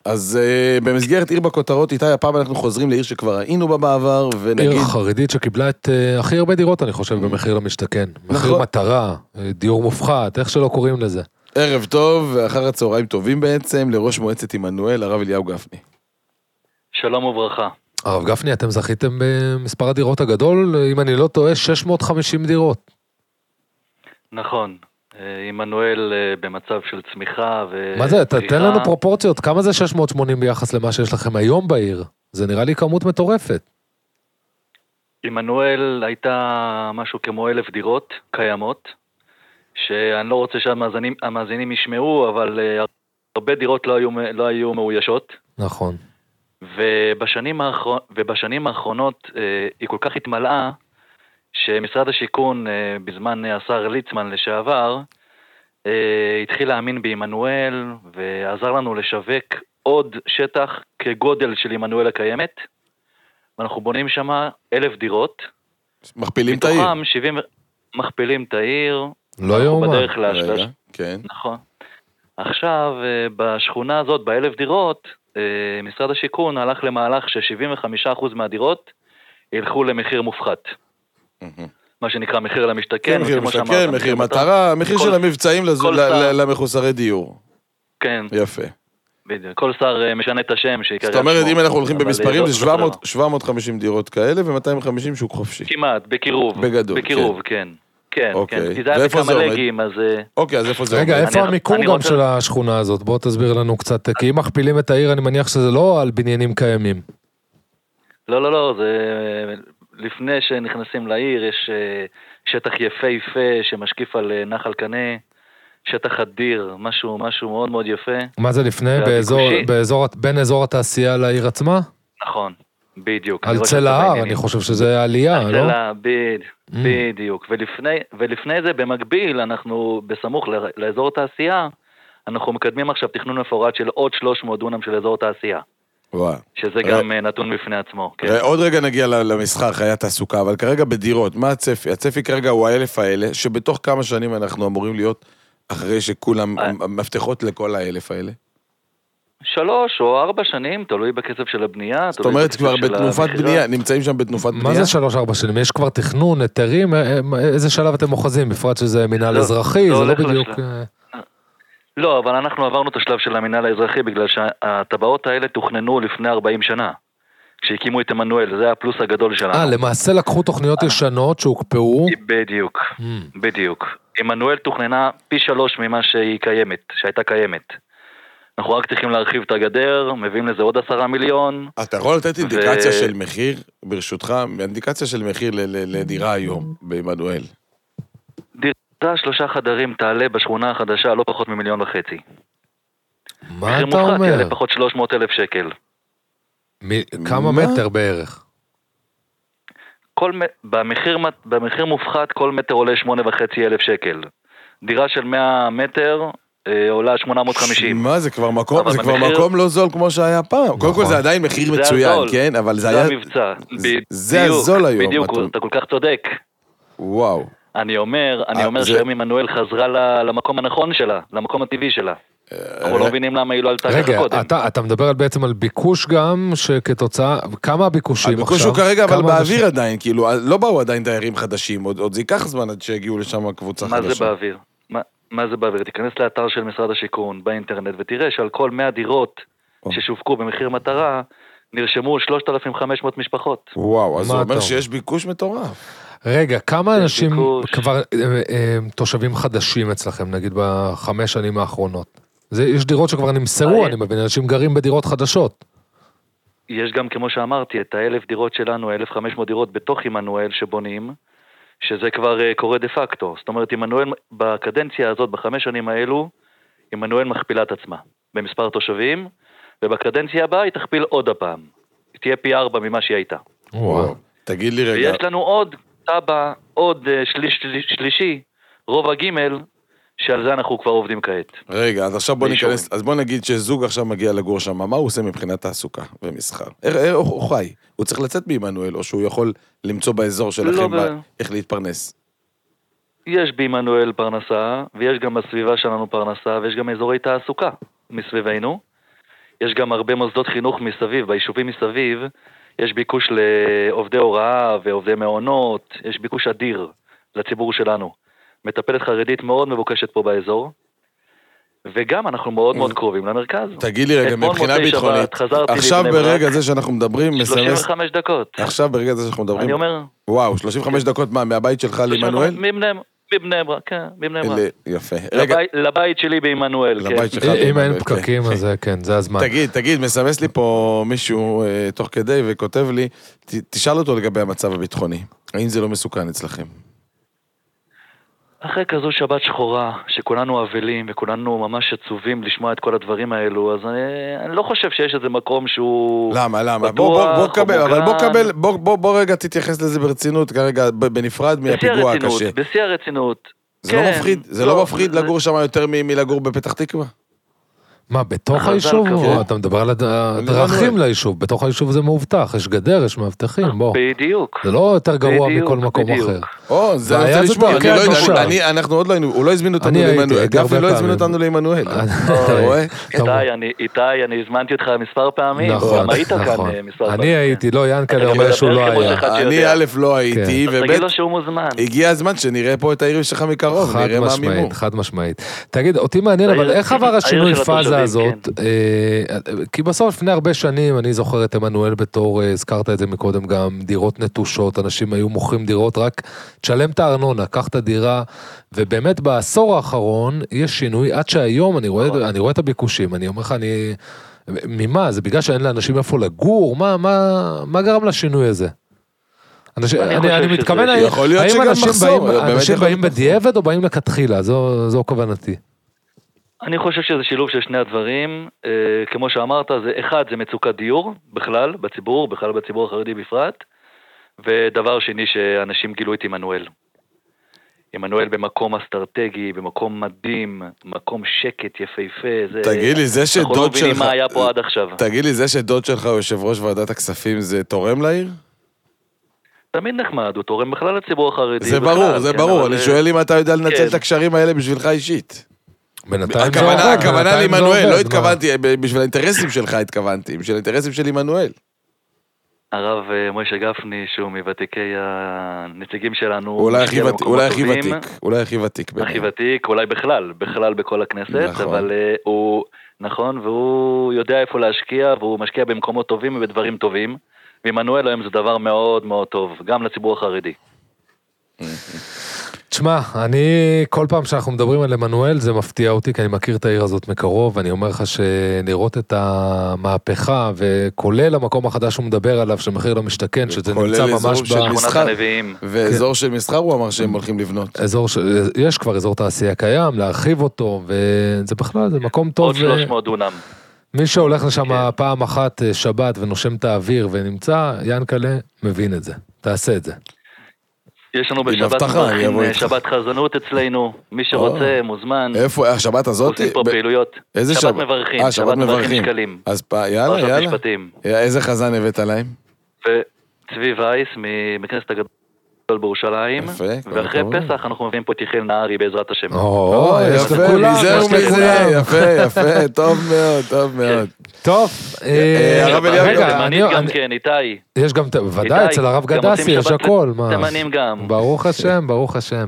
אז במסגרת עיר בכותרות, איתי, הפעם אנחנו חוזרים לעיר שכבר היינו בה בעבר, ונגיד... עיר חרדית שקיבלה את הכי הרבה דירות, אני חושב, במחיר למשתכן. מחיר מטרה, דיור מופחת, איך שלא קוראים לזה. ערב טוב, ואחר הצהריים טובים בעצם, לראש מועצת עמנואל, הרב אליהו גפני. שלום וברכה. הרב גפני, אתם זכיתם במספר הדירות הגדול, אם אני לא טועה, 650 דירות. נכון. עמנואל במצב של צמיחה ופריחה. מה זה? תן לנו פרופורציות, כמה זה 680 ביחס למה שיש לכם היום בעיר? זה נראה לי כמות מטורפת. עמנואל הייתה משהו כמו 1,000 דירות קיימות, שאני לא רוצה שהמאזינים ישמעו, אבל הרבה דירות לא היו מאוישות. נכון. ובשנים האחרונות היא כל כך התמלאה, שמשרד השיכון בזמן השר ליצמן לשעבר, התחיל להאמין בעמנואל, ועזר לנו לשווק עוד שטח כגודל של עמנואל הקיימת, ואנחנו בונים שם 1,000 דירות. מכפילים את העיר. מתוכם 70... מכפילים את העיר. לא יאומן. בדרך להשלש. כן. נכון. עכשיו, בשכונה הזאת, ב1,000 דירות, משרד השיכון הלך למהלך ש75% מהדירות ילכו למחיר מופחת. מה שנקרא מחיר למשתכן. כן, מחיר למשתכן, מחיר מטרה, מחיר של המבצעים למחוסרי דיור. כן. יפה. בדיוק. כל שר משנה את השם. זאת אומרת, אם אנחנו הולכים במספרים, זה 750 דירות כאלה ו-250 שוק חופשי. כמעט, בקירוב. בגדול, בקירוב, כן. כן, כן. כי זה היה ואיפה זה בכמה עומד? לגים, אז... אוקיי, אז איפה זה עומד? רגע, איפה המיקום גם של השכונה הזאת? בוא תסביר לנו קצת, כי אם מכפילים את העיר, אני מניח שזה לא על בניינים קיימים. לא, לא, לא, זה... לפני שנכנסים לעיר, יש שטח יפה שמשקיף על נחל קנה, שטח אדיר, משהו מאוד מאוד יפה. מה זה לפני? בין אזור התעשייה לעיר עצמה? נכון, בדיוק. על צל ההר, אני חושב שזה עלייה, לא? בדיוק. ולפני זה, במקביל, אנחנו בסמוך לאזור התעשייה, אנחנו מקדמים עכשיו תכנון מפורט של עוד 300 דונם של אזור תעשייה. וואו. שזה גם נתון בפני עצמו. עוד רגע נגיע למסחר, חיי התעסוקה, אבל כרגע בדירות, מה הצפי? הצפי כרגע הוא 1,000 האלה, שבתוך כמה שנים אנחנו אמורים להיות אחרי שכולם מפתחות לכל 1,000 האלה? 3 או 4 שנים, תלוי בקצב של הבנייה. זאת אומרת, כבר בתנופת בנייה, נמצאים שם בתנופת בנייה? מה זה 3-4 שנים? יש כבר תכנון, היתרים? איזה שלב אתם מוחזים? בפרט שזה מינהל אזרחי, זה לא בדיוק... לא, אבל אנחנו עברנו את השלב של המינהל האזרחי, בגלל שהטבעות האלה תוכננו לפני 40 שנה, כשהקימו את עמנואל, זה הפלוס הגדול שלנו. למעשה לקחו תוכניות ישנות שהוקפאו? בדיוק. עמנואל תוכננה פי 3 ממה שהייתה קיימת. אנחנו רק צריכים להרחיב את הגדר, מביאים לזה עוד 10 מיליון. אתה יכול לתת אינדיקציה של מחיר, ברשותך, אינדיקציה של מחיר לדירה היום בעמנואל? דירה 3 חדרים תעלה בשכונה החדשה לא פחות מ1.5 מיליון. מה אתה אומר? מחיר מופחת יעלה פחות 300,000 שקל. כמה מטר בערך? במחיר מופחת כל מטר עולה 8,500 שקל. דירה של 100 מטר עולה 850. מה, זה כבר מקום לא זול כמו שהיה פעם. קודם כל זה עדיין מחיר מצוין, כן? אבל זה היה... זה המבצע. זה הזול היום. בדיוק, אתה כל כך צודק. וואו. אני אומר שהיום עמנואל חזרה למקום הנכון שלה, למקום הטבעי שלה. אנחנו לא מבינים למה היא לא עלתה ככה קודם. רגע, אתה מדבר בעצם על ביקוש גם, שכתוצאה, כמה הביקושים עכשיו? הביקוש הוא כרגע, אבל באוויר עדיין, כאילו, לא באו עדיין דיירים חדשים, עוד זה ייקח זמן עד שהגיעו לשם קבוצה חדשה. מה זה באוויר? מה זה באוויר? תיכנס לאתר של משרד השיכון באינטרנט, ותראה שעל כל 100 דירות ששווקו במחיר מטרה, נרשמו 3,500 משפחות. וואו, אז זה אומר שיש ביקוש מטורף. רגע, כמה אנשים כבר תושבים חדשים אצלכם, נגיד ב5 שנים האחרונות? יש דירות שכבר נמסרו, אני מבין, אנשים גרים בדירות חדשות. יש גם, כמו שאמרתי, את 1,000 דירות שלנו, 1,500 דירות בתוך עמנואל שבונים, שזה כבר קורה דה פקטו. זאת אומרת, עמנואל, בקדנציה הזאת, ב5 שנים האלו, עמנואל מכפילה את עצמה במספר תושבים, ובקדנציה הבאה היא תכפיל עוד הפעם. היא תהיה פי 4 ממה שהיא הייתה. וואו. תגיד לי רגע. ויש לנו עוד טבע, עוד שלישי, רובע ג' שעל זה אנחנו כבר עובדים כעת. רגע, אז עכשיו בוא ניכנס, אז בוא נגיד שזוג עכשיו מגיע לגור שם, מה הוא עושה מבחינת תעסוקה ומסחר? הוא חי, הוא צריך לצאת בעמנואל, או שהוא יכול למצוא באזור שלכם איך להתפרנס? יש בעמנואל פרנסה, ויש גם בסביבה שלנו פרנסה, ויש גם אזורי תעסוקה מסביבנו. יש גם הרבה מוסדות חינוך מסביב, ביישובים מסביב, יש ביקוש לעובדי הוראה ועובדי מעונות, יש ביקוש אדיר לציבור שלנו. מטפלת חרדית מאוד מבוקשת פה באזור, וגם אנחנו מאוד מאוד קרובים למרכז. תגיד לי רגע, מבחינה ביטחונית, עכשיו ברגע זה שאנחנו מדברים, 35 דקות. עכשיו ברגע זה שאנחנו מדברים, אני אומר... וואו, 35 דקות מה, מהבית שלך לעמנואל? מבני ברק, כן, מבני ברק. יפה. לבית שלי בעמנואל, כן. אם אין פקקים, אז כן, זה הזמן. תגיד, מסמס לי פה מישהו תוך כדי וכותב לי, תשאל אותו לגבי המצב הביטחוני. האם זה לא מסוכן אצלכם? אחרי כזו שבת שחורה, שכולנו אבלים וכולנו ממש עצובים לשמוע את כל הדברים האלו, אז אני לא חושב שיש איזה מקום שהוא... למה? בוא קבל, אבל בוא רגע תתייחס לזה ברצינות, כרגע בנפרד מהפיגוע הקשה. בשיא הרצינות. זה לא מפחיד? זה לא מפחיד לגור שם יותר מלגור בפתח תקווה? מה, בתוך היישוב? אתה מדבר על הדרכים ליישוב, בתוך היישוב זה מאובטח, יש גדר, יש מאבטחים, בוא. בדיוק. זה לא יותר גרוע מכל מקום אחר. זה רוצה לשמוע, אני לא יודע, אנחנו עוד לא היינו, הוא לא הזמין אותנו לעמנואל, גפני לא הזמין אותנו לעמנואל. איתי, אני הזמנתי אותך מספר פעמים, גם היית כאן מספר פעמים. אני הייתי, לא, ינקלה אומר שהוא לא היה. אני א' לא הייתי, אז תגיד לו שהוא מוזמן. הגיע הזמן שנראה פה את העיר שלך מקרוב, נראה מה מימו. חד משמעית. תגיד, אותי מעניין, אבל איך עבר השינוי פאזה הזאת? כי בסוף לפני הרבה שנים, אני זוכר את עמנואל בתור, הזכרת את זה מקודם גם, דירות נטושות, אנשים היו מוכרים דירות, רק תשלם את הארנונה, קח את הדירה, ובאמת בעשור האחרון יש שינוי, עד שהיום אני רואה את הביקושים, אני אומר לך, ממה? זה בגלל שאין לאנשים איפה לגור? מה גרם לשינוי הזה? אני מתכוון, האם אנשים באים בדיעבד או באים לכתחילה? זו כוונתי. אני חושב שזה שילוב של שני הדברים, כמו שאמרת, אחד זה מצוקת דיור בכלל בציבור החרדי בפרט, ודבר שני שאנשים גילו את עמנואל. עמנואל במקום אסטרטגי, במקום מדהים, מקום שקט, יפהפה, תגיד לי, זה שדוד שלך... אנחנו לא מבינים מה היה פה עד עכשיו. תגיד לי, זה שדוד שלך הוא יושב ראש ועדת הכספים, זה תורם לעיר? תמיד נחמד, הוא תורם בכלל לציבור החרדי. זה ברור, אני שואל אם אתה יודע לנצל את הקשרים האלה בשבילך אישית. הכוונה לעמנואל, לא התכוונתי, בשביל האינטרסים שלך התכוונתי, בשביל האינטרסים של עמנואל. הרב משה גפני, שהוא מוותיקי הנציגים שלנו. אולי הכי ותיק. הכי ותיק, אולי בכלל בכל הכנסת, אבל הוא, נכון, והוא יודע איפה להשקיע, והוא משקיע במקומות טובים ובדברים טובים, ועמנואל היום זה דבר מאוד מאוד טוב, גם לציבור החרדי. תשמע, כל פעם שאנחנו מדברים על עמנואל זה מפתיע אותי, כי אני מכיר את העיר הזאת מקרוב, ואני אומר לך שלראות את המהפכה, וכולל המקום החדש שהוא מדבר עליו, שמחיר למשתכן, שזה נמצא ממש בשכונת הנביאים. ואזור של מסחר הוא אמר שהם הולכים לבנות. יש כבר אזור תעשייה קיים, להרחיב אותו, וזה בכלל, זה מקום טוב. עוד 300 דונם. מי שהולך לשם פעם אחת שבת ונושם את האוויר ונמצא, ינקלה מבין את זה, תעשה את זה. יש לנו בשבת מברכים, שבת חזנות אצלנו, מי שרוצה מוזמן. איפה, השבת הזאת? עושים פה פעילויות. איזה שבת מברכים, שבת מברכים שקלים. אז יאללה. איזה חזן הבאת להם? וצבי וייס מכנסת הגדול בירושלים, ואחרי פסח אנחנו מביאים פה תיכיל נהרי בעזרת השם. יפה, טוב מאוד. טוב, רגע, תימנית גם כן, איתי. יש גם, ודאי, אצל הרב גדסי יש הכל. תימנים גם. ברוך השם.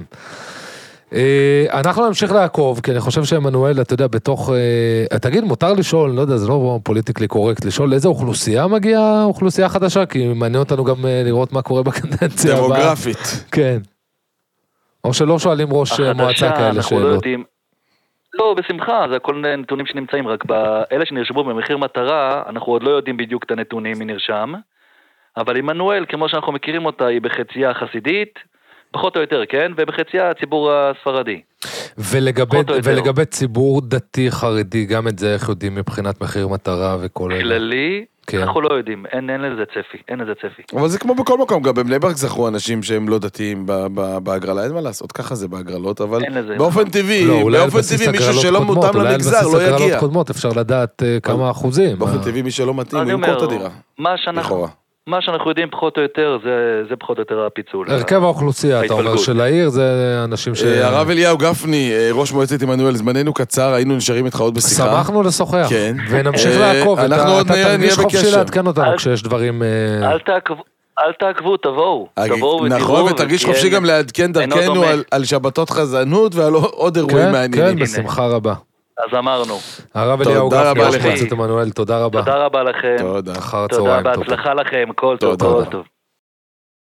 אנחנו נמשיך לעקוב, כי אני חושב שעמנואל, אתה יודע, בתוך, תגיד, מותר לשאול, לא יודע, זה לא פוליטיקלי קורקט, לשאול איזה אוכלוסייה מגיעה, אוכלוסייה חדשה, כי מעניין אותנו גם לראות מה קורה בקדנציה. דמוגרפית. כן. או שלא שואלים ראש מועצה כאלה שאלות. לא, בשמחה, זה הכל נתונים שנמצאים, רק באלה שנרשמו במחיר מטרה, אנחנו עוד לא יודעים בדיוק את הנתונים מי נרשם, אבל עמנואל, כמו שאנחנו מכירים אותה, היא בחצייה חסידית, פחות או יותר, כן? ובחצייה הציבור הספרדי. ולגבי ציבור דתי חרדי, גם את זה איך יודעים מבחינת מחיר מטרה וכל אלה? כללי, אנחנו לא יודעים, אין לזה צפי. אבל זה כמו בכל מקום, גם בבני ברק זכו אנשים שהם לא דתיים בהגרלה, אין מה לעשות, ככה זה בהגרלות, אבל באופן טבעי, מישהו שלא מותאם למגזר לא יגיע. הגרלות קודמות אפשר לדעת כמה אחוזים. באופן טבעי מי שלא מתאים, הוא ימכור את הדירה. מה שאנחנו... מה שאנחנו יודעים פחות או יותר, זה פחות או יותר הפיצול. הרכב האוכלוסייה, אתה אומר, של העיר, זה אנשים ש... הרב אליהו גפני, ראש מועצת עמנואל, זמננו קצר, היינו נשארים איתך עוד בשיחה. שמחנו לשוחח. כן. ונמשיך לעקוב. אנחנו עוד תרגיש חופשי לעדכן אותנו כשיש דברים... אל תעקבו, תבואו. נכון, ותרגיש חופשי גם לעדכן דרכנו על שבתות חזנות ועל עוד אירועים מעניינים. כן, בשמחה רבה. אז אמרנו. הרב אליהו גפני, ראש מועצת עמנואל, תודה רבה. תודה רבה לכם. תודה. אחר הצהריים טוב. תודה, בהצלחה לכם, כל טוב.